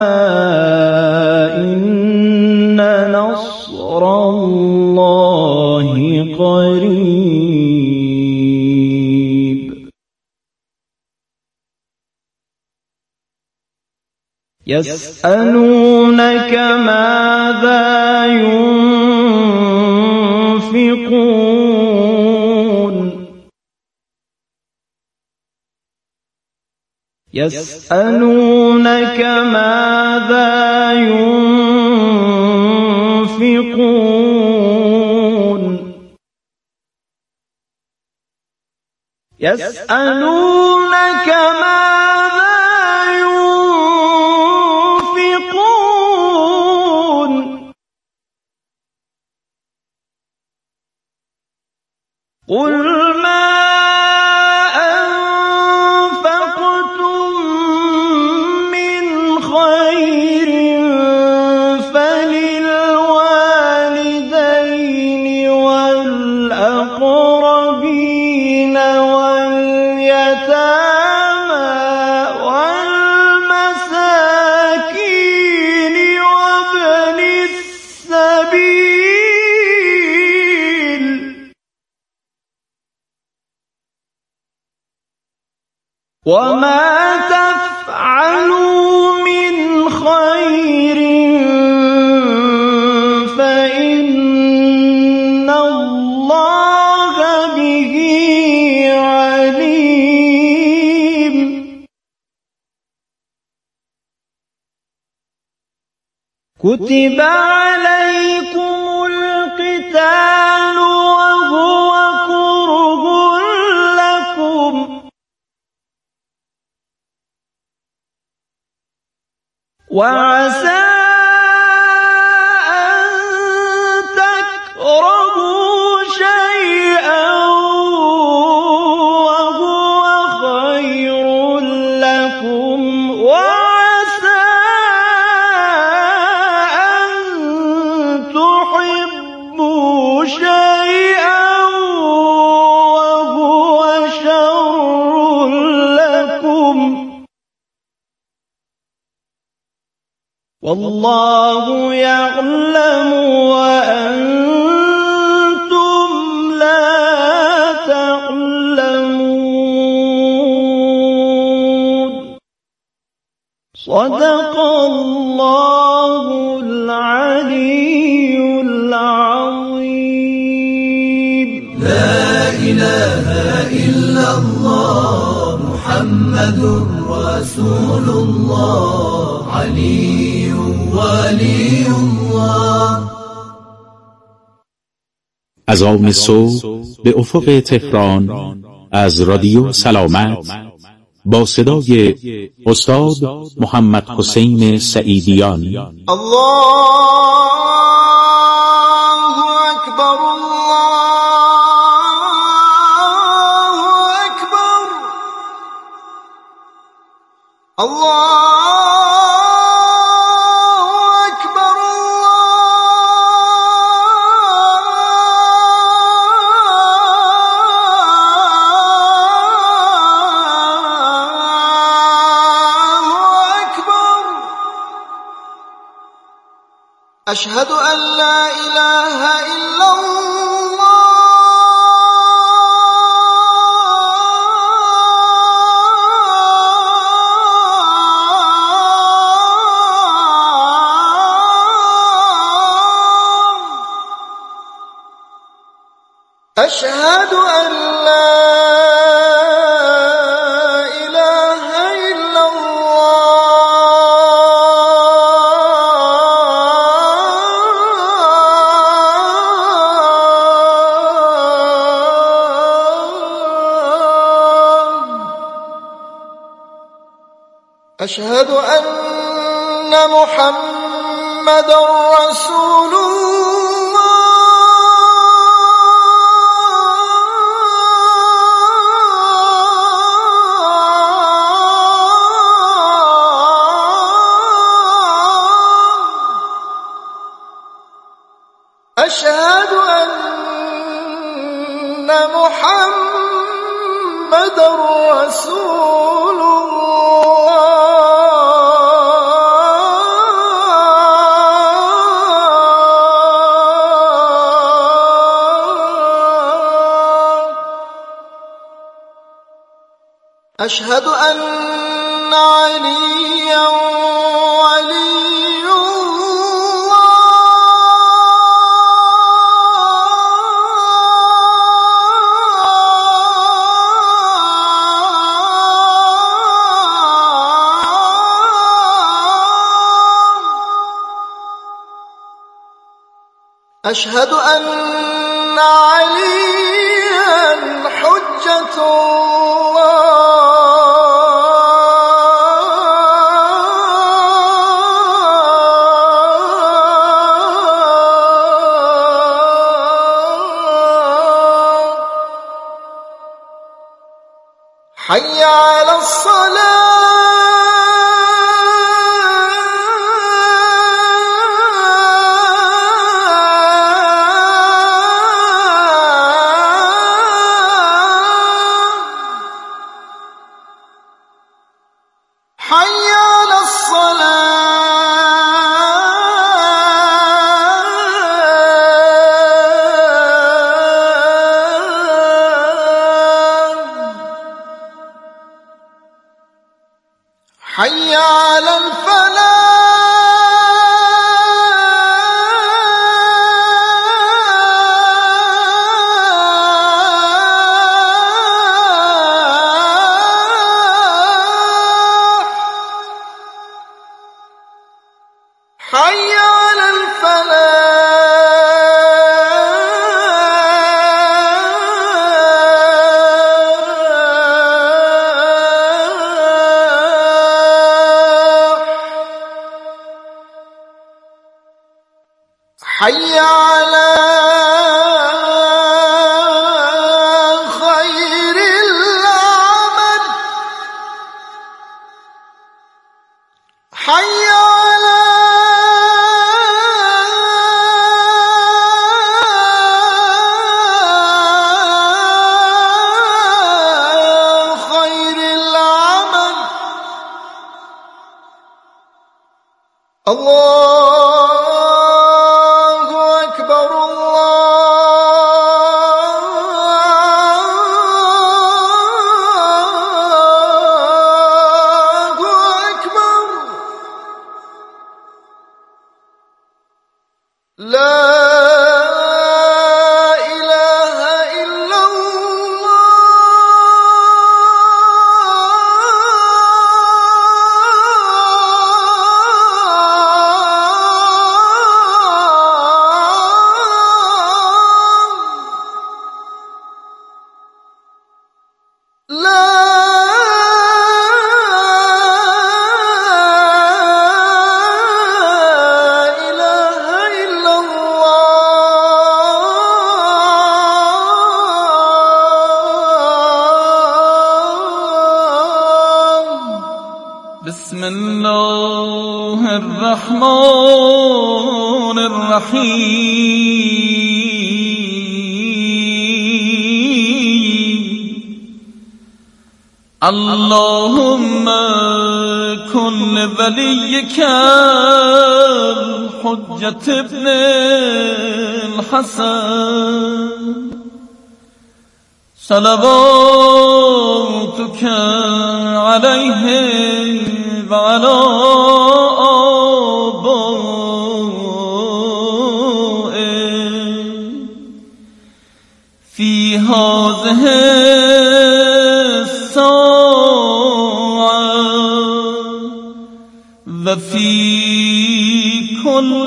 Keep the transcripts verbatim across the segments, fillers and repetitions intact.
إن نصر الله قريب. يسألونك ماذا ينفقون يسألونك ماذا ينفقون يسألونك ماذا ينفقون قل ما أنفقتم من خير فللوالدين والأقربين واليتامى والمساكين وابن السبيل وما تفعلوا من خير فإن الله به عليم. كتب عليكم القتال وهو كره لكم وعسى أن تكرهوا شيئا وهو خير لكم وعسى أن تحبوا شيئا وهو شر لكم والله يعلم وأنتم لا تعلمون. صدق الله العلي العظيم. لا إله إلا الله محمد رسول الله علي ولی الله. از آن صبح به افق تهران از رادیو سلامت با صدای استاد محمد حسین سعیدیانی. الله اکبر الله اکبر الله أشهد أن لا إله إلا الله أشهد أن لا إله إلا أشهد أن محمد رسول الله أشهد أن محمد رسول الله أشهد أن عليا ولي الله. أشهد أن عليا حجة الله. حي على الصلاة. حي على الصلاة. حي على الفلاح. حي على الفلاح. حي على خير العمل. حي على خير العمل. الله أكبر. الله أكبر. لا إله إلا الله. لا إله إلا الله. بسم الله الرحمن الرحيم. اللهم كن لوليك الحجة ابن الحسن صلواتك عليه وعلى آبائه في هذه الساعة وفي كل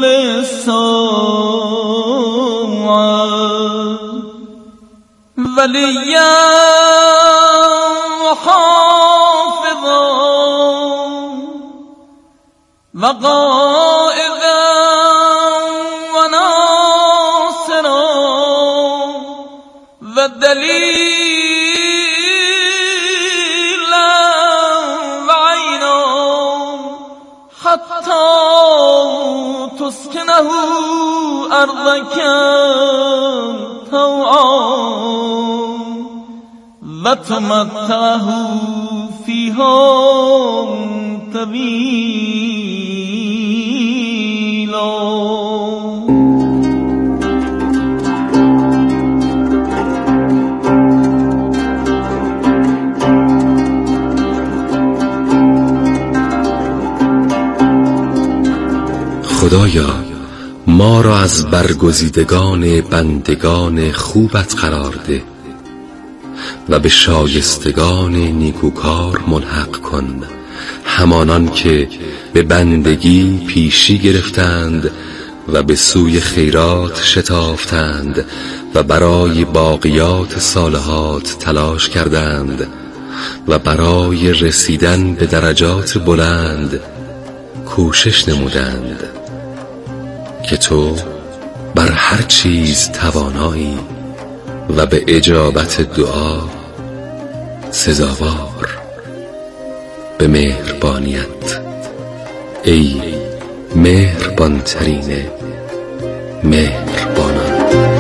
ساعة وليا وحافظا وقائدا وناصرا ودليلا وعينا حتى تسكنه أرضك طوعا وتمتعه فيها طويلا. خدایا ما را از برگزیدگان بندگان خوبت قرار ده و به شایستگان نیکوکار ملحق کن، همانان که به بندگی پیشی گرفتند و به سوی خیرات شتافتند و برای باقیات صالحات تلاش کردند و برای رسیدن به درجات بلند کوشش نمودند، که تو بر هر چیز توانایی و به اجابت دعا سزاوار. به مهربانیت ای مهربان ترین مهربانان.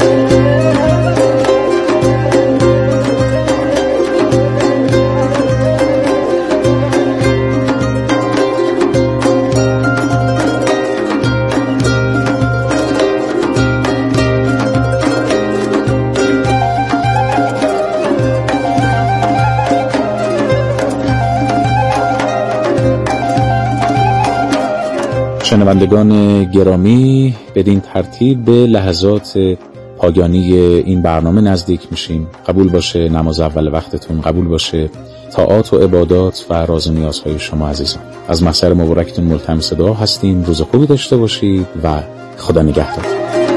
شنوندگان گرامی، بدین ترتیب به لحظات پایانی این برنامه نزدیک میشیم. قبول باشه نماز اول وقتتون، قبول باشه طاعات و عبادات و راز و نیازهای شما عزیزان. از محضر مبارکتون ملتمس دعا هستیم. روز خوبی داشته باشید و خدا نگهدار.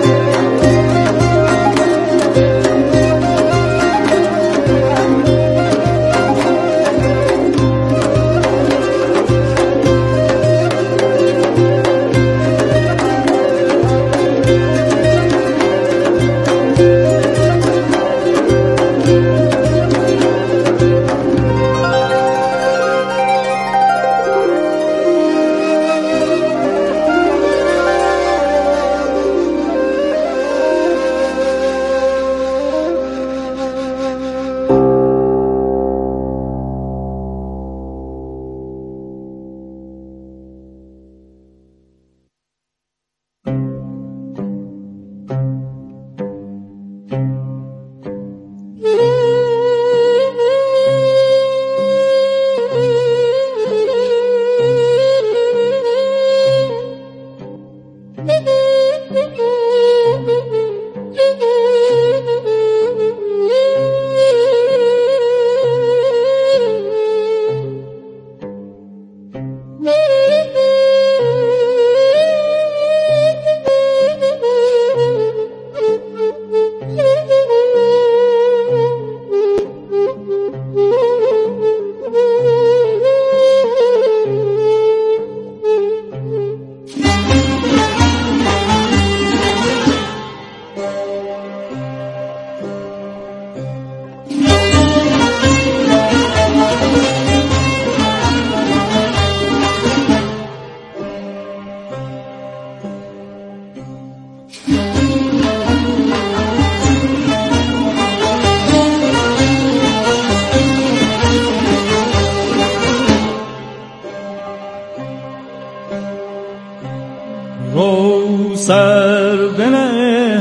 رو سر بنه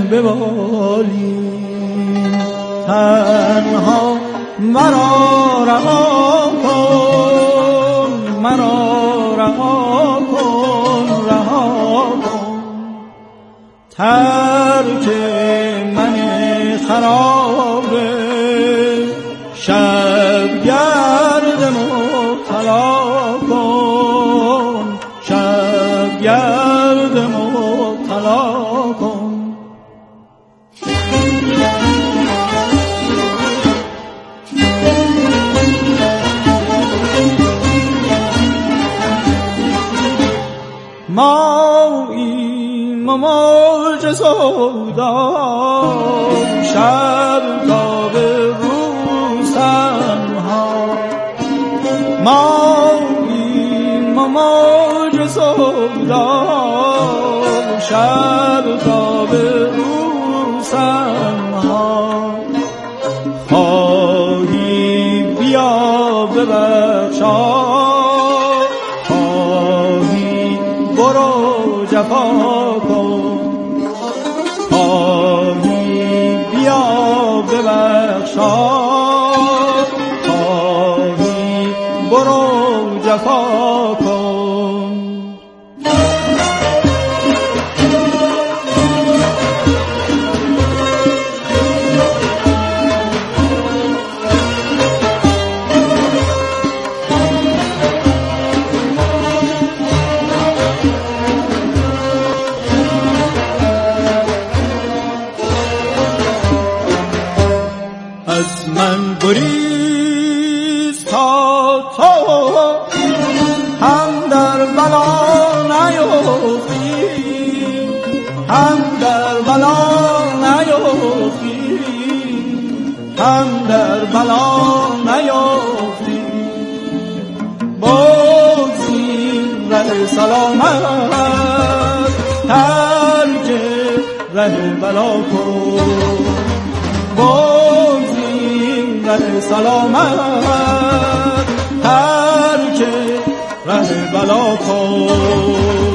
ببالی تنها مرا رها کن، مرا رها کن، رها کن. ترک من خرابه شب گرد مبتلا کن، شب گرد مبتلا کن. ماییم و موج سودا شب تا به روز تنها. ماییم و موج سودا شب تا به روز تنها. خواهی بیا ببخشا، جفا کن. خواهی بیا ببخشا، خواهی برو جفا کن. گریز تا تو هم در بلا نیفتی، هم در بلا نیفتی، هم در بلا نیفتی. بگزین ره سلامت، ترک ره بلا کن. بگزین ره سلامت، ترک ره بلا کن.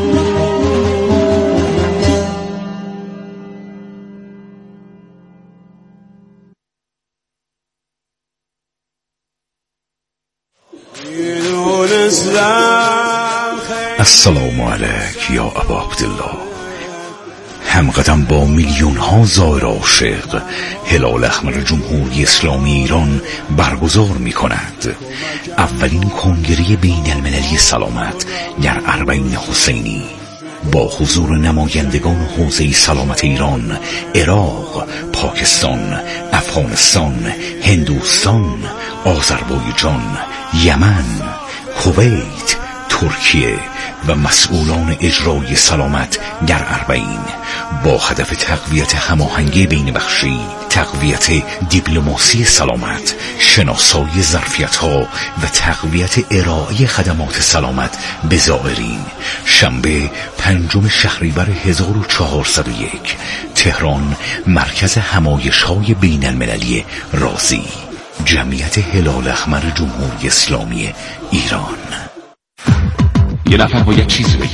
السلام علیک یا ابا عبدالله. همقدم با میلیون ها زائر عاشق هلال احمر جمهوری اسلامی ایران برگزار می کند اولین کنگره بین المللی سلامت در اربعین حسینی با حضور نمایندگان حوزه سلامت ایران، عراق، پاکستان، افغانستان، هندوستان، آذربایجان، یمن، کویت، ترکیه و مسئولان اجرایی سلامت در اربعین با هدف تقویت هماهنگی بین بخشی، تقویت دیپلماسی سلامت، شناسایی ظرفیت‌ها و تقویت ارائه خدمات سلامت به زائرین. شنبه پنجم شهریور هزار و چهارصد و یک، تهران، مرکز همایش‌های بین المللی رازی، جمعیت هلال احمر جمهوری اسلامی ایران. یه نفر باید چیزی بگه،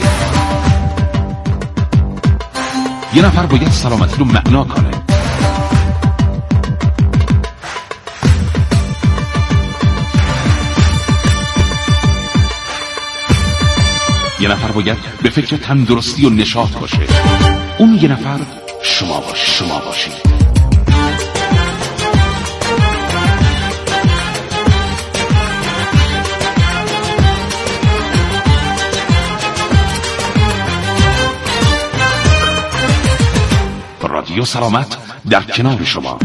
یه نفر باید سلامتی رو معنا کنه. یه نفر باید به فکر تندرستی و نشاط باشه. اون یه نفر شما باش شما باشید. رادیو سلامت در کنار شما.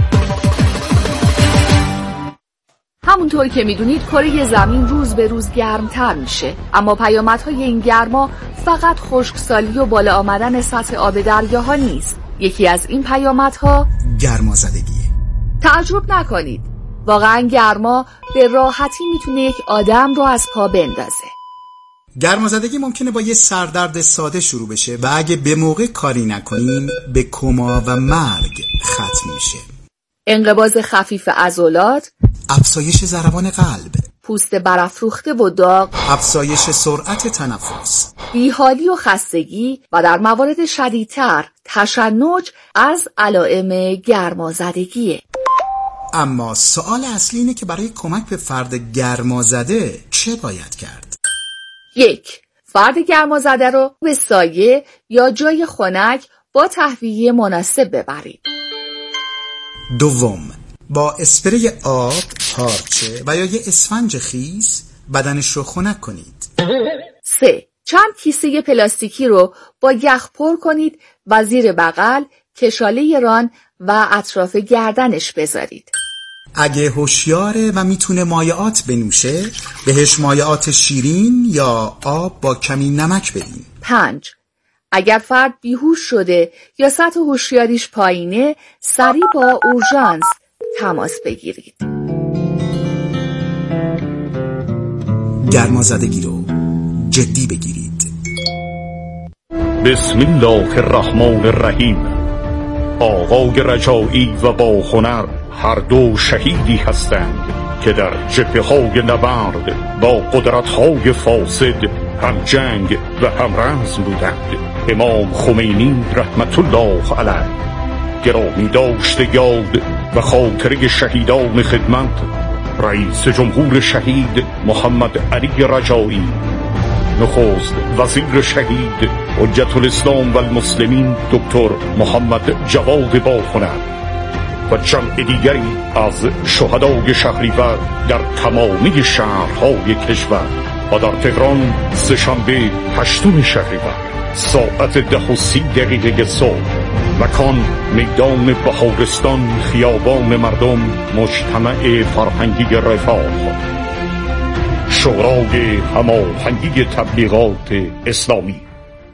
همونطور که میدونید کره زمین روز به روز گرمتر میشه، اما پیامدهای این گرما فقط خشکسالی و بالا آمدن سطح آب دریاها نیست. یکی از این پیامدها گرمازدگیه. تعجب نکنید، واقعا گرما به راحتی میتونه یک آدم رو از پا بندازه. گرمازدگی ممکنه با یه سردرد ساده شروع بشه و اگه به موقع کاری نکنیم به کما و مرگ ختم میشه. انقباض خفیف عضلات، افزایش ضربان قلب، پوست برافروخته و داغ، افزایش سرعت تنفس، بیحالی و خستگی و در موارد شدیدتر تشنج از علائم گرمازدگیه. اما سوال اصلی اینه که برای کمک به فرد گرمازده چه باید کرد؟ یک، فرد گرمازده رو به سایه یا جای خنک با تهویه مناسب ببرید. دوم، با اسپری آب، پارچه و یا یه اسفنج خیس بدنش رو خنک کنید. سه، چند کیسه پلاستیکی رو با یخ پر کنید و زیر بغل، کشاله ران و اطراف گردنش بذارید. اگه هوشیاره و میتونه مایعات بنوشه، بهش مایعات شیرین یا آب با کمی نمک بدین. پنج، اگر فرد بیهوش شده یا سطح هوشیاریش پایینه، سریع با اورژانس تماس بگیرید. گرمازدگی رو جدی بگیرید. بسم الله الرحمن الرحیم. آقای رجایی و با هنر هر دو شهیدی هستند که در جبهه‌های نبرد با قدرت‌های فاسد هم جنگ و هم رزم بودند. امام خمینی رحمت الله علیه گرامی داشته یاد و خاطره شهیدان خدمت رئیس جمهور شهید محمد علی رجایی، نخست وزیر شهید حجت الاسلام و المسلمین دکتر محمد جواد باهنر و جمع دیگری از شهدای شهریور در تمامی شهرهای کشور و در تهران سه‌شنبه هشتم شهریور ساعت ده و سی دقیقه صبح مکان میدان بهارستان، خیابان مردم مجتمع فرهنگی رفاه، شورای هماهنگی تبلیغات اسلامی.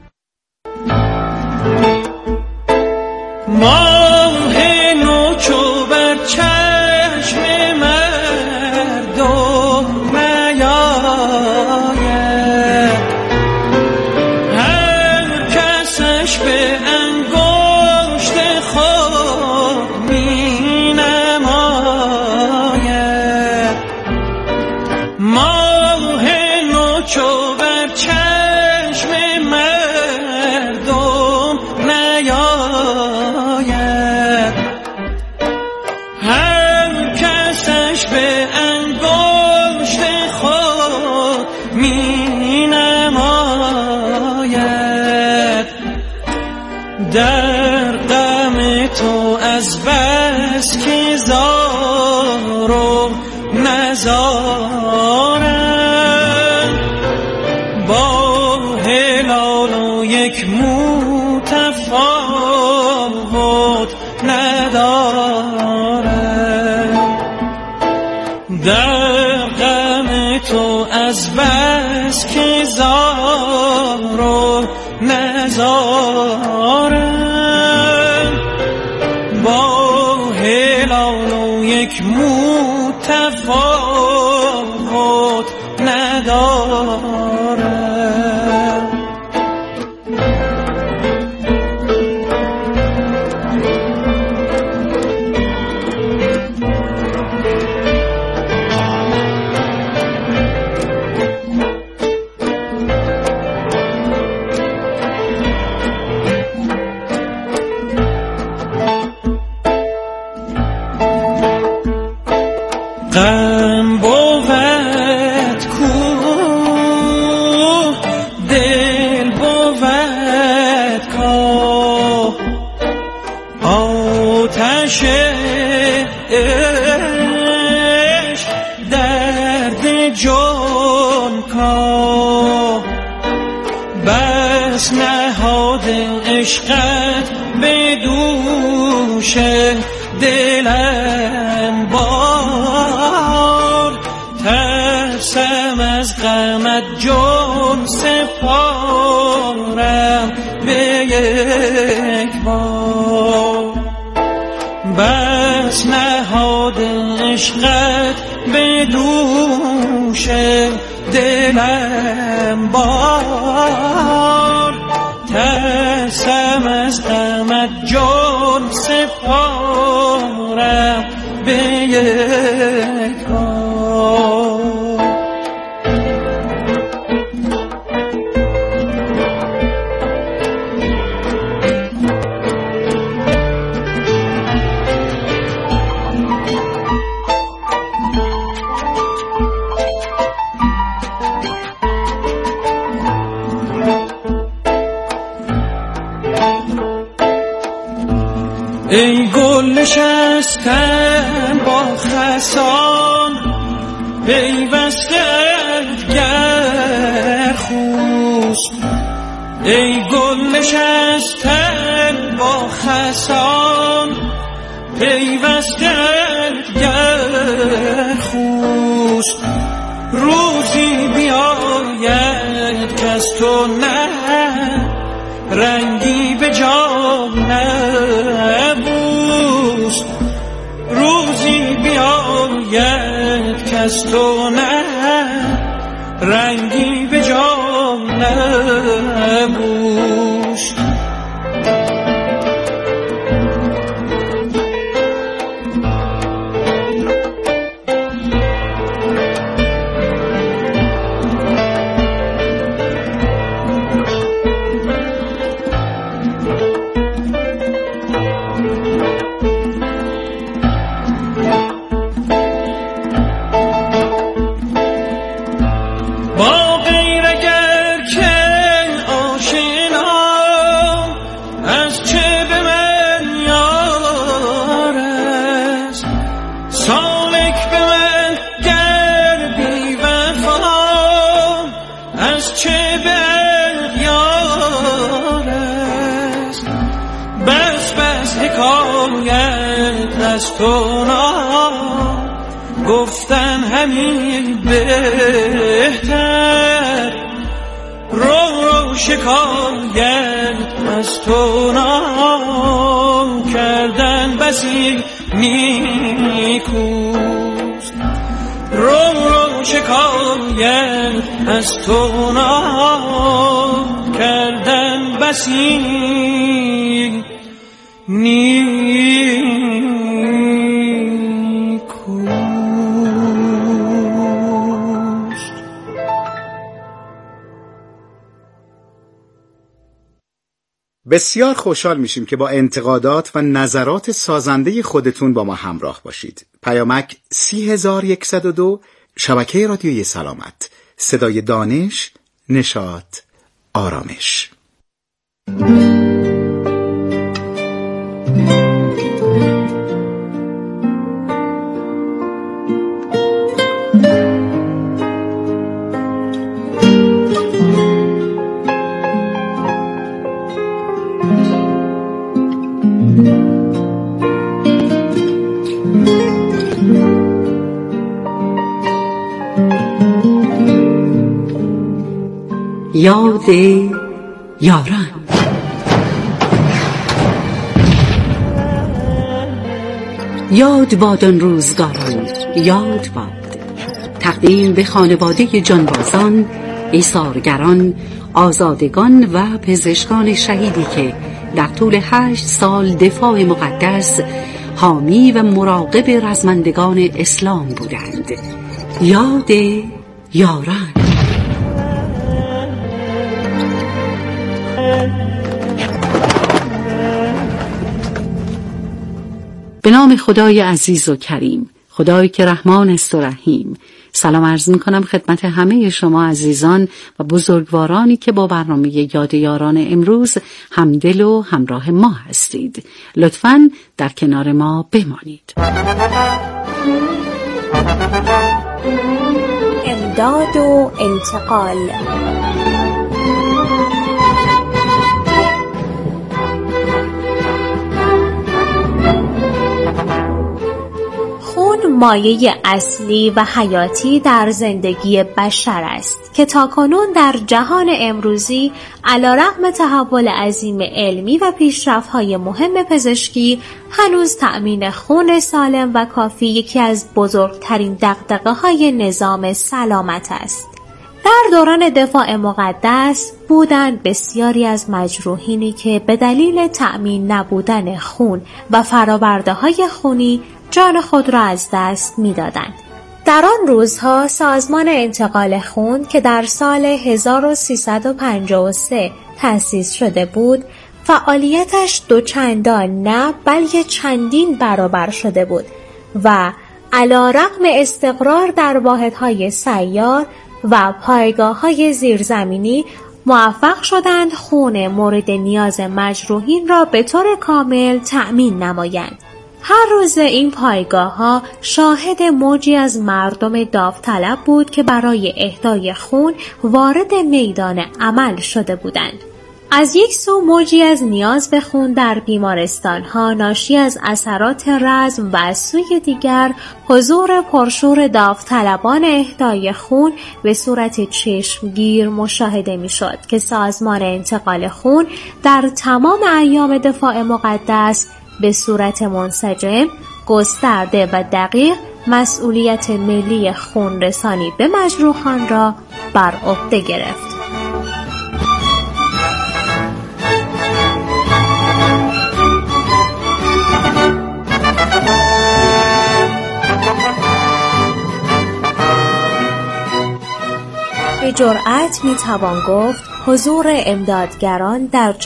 ماه نو چو بر چشم مردم نیاید، هر کسش به انگشت خود می نماید. ماه نو چو بر چشم مردم نیاید، هر کسش به انگشت خود می نماید. در غم تو از بس که زار و نزارم، با هلال و یک مو تفاوت ندارم. در غم تو از بس که زار و نزارم، با هلال و یک مو تفاوت ندارم. غم بود کو دل بود کا، آتش عشق درد جان کا. بس نهاد عشقت به دوش دلم بار، ترسم از غمت جان سپارم به یک بار. بس نهاد عشقت به دوش دلم بار، ترسم از غمت جان سپارم به یک بار. ای گل نشستن با خسان، پیوسته گر خوست. ای گل نشستن با خسان، پیوسته گر خوست. روزی بیاید کز تو نه رنگی به جان نبوست. روزی بیاید کز تو نه رنگی به جان نبوست. با غیر اگر که آشنا شکایت از تو نه، گفتن همین بهتر. رو رو شکایت از تو نه، کردن بسی نیکوست. رو رو شکایت از تو نه، کردن بسی نیکوست. بسیار خوشحال میشیم که با انتقادات و نظرات سازنده خودتون با ما همراه باشید. پیامک سی هزار و صد و دو، شبکه رادیویی سلامت، صدای دانش، نشاط، آرامش. یاد یاران. یاد باد آن روزگاران، یاد باد. تقدیم به خانواده جانبازان، ایثارگران، آزادگان و پزشکان شهیدی که در طول هشت سال دفاع مقدس، حامی و مراقب رزمندگان اسلام بودند. یاد یاران. به نام خدای عزیز و کریم، خدایی که رحمان است و رحیم. سلام عرض می کنم خدمت همه شما عزیزان و بزرگوارانی که با برنامه یاد یاران امروز همدل و همراه ما هستید. لطفاً در کنار ما بمانید. امداد و انتقال. خون مایه اصلی و حیاتی در زندگی بشر است که تاکنون در جهان امروزی علیرغم تحول عظیم علمی و پیشرفت‌های مهم پزشکی، هنوز تأمین خون سالم و کافی یکی از بزرگترین دغدغه‌های نظام سلامت است. در دوران دفاع مقدس بودند بسیاری از مجروحینی که به دلیل تأمین نبودن خون و فرآورده‌های خونی جان خود را از دست می‌دادند. در آن روزها سازمان انتقال خون که در سال هزار و سیصد و پنجاه و سه تأسیس شده بود، فعالیتش دوچندان نه بلکه چندین برابر شده بود و علیرغم استقرار در واحدهای سیار و پایگاه‌های زیرزمینی موفق شدند خون مورد نیاز مجروحین را به طور کامل تأمین نمایند. هر روز این پایگاه‌ها شاهد موجی از مردم داوطلب بود که برای اهدای خون وارد میدان عمل شده بودند. از یک سو موجی از نیاز به خون در بیمارستان‌ها ناشی از اثرات رزم و از سوی دیگر حضور پرشور داوطلبان اهدای خون به صورت چشمگیر مشاهده می‌شد که سازمان انتقال خون در تمام ایام دفاع مقدس به صورت منسجم، گسترده و دقیق مسئولیت ملی خون رسانی به مجروحان را بر عهده گرفت. به جرأت میتوان گفت حضور امدادگران در